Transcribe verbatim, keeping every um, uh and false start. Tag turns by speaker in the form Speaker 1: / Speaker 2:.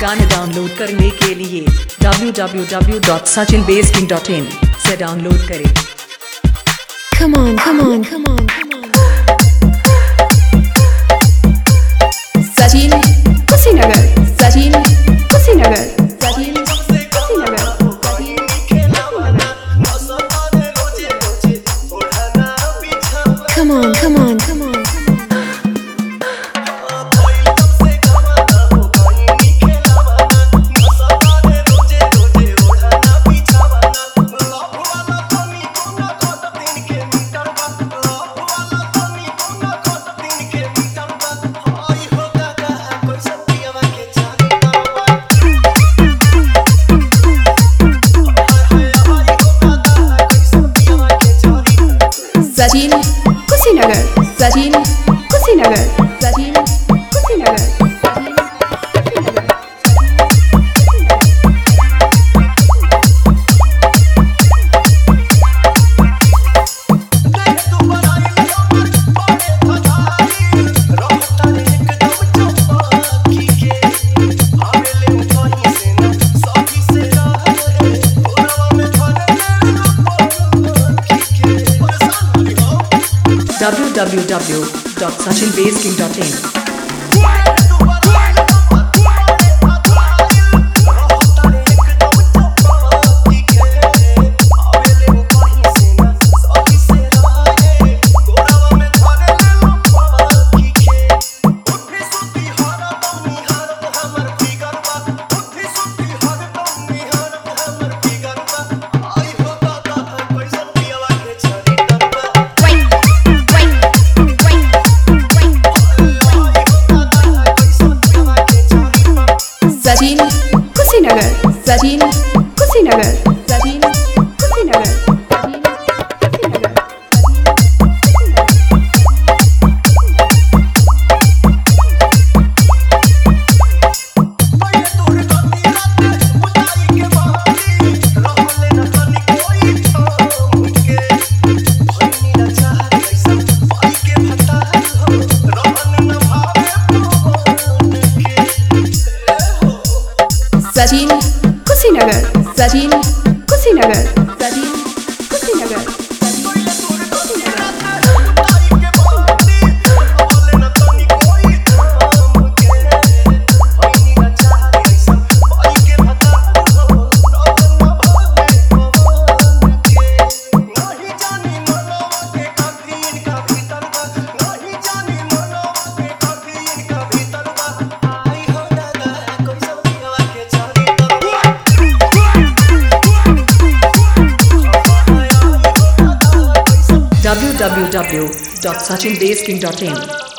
Speaker 1: गाने डाउनलोड करने के लिए W W W dot Sachin base king dot in से डाउनलोड करें।
Speaker 2: Come on, come on, come on, come on. Sachin, Kushinagar. Sachin, Kushinagar. Sachin, Kushinagar. Come on, come on, come on. Sachin, Kushinagar. Sachin, Kushinagar. Sachin, Kushinagar.
Speaker 1: W W W dot Sachin base king dot in.
Speaker 2: Sachin, Kushinagar. Sachin, Kushinagar. Sachin, Kushinagar. Sachin, Kushinagar. Sachin, Kushinagar. Sachin, Kushinagar. Sachin, Kushinagar.
Speaker 1: W W W dot Sachin base king dot in.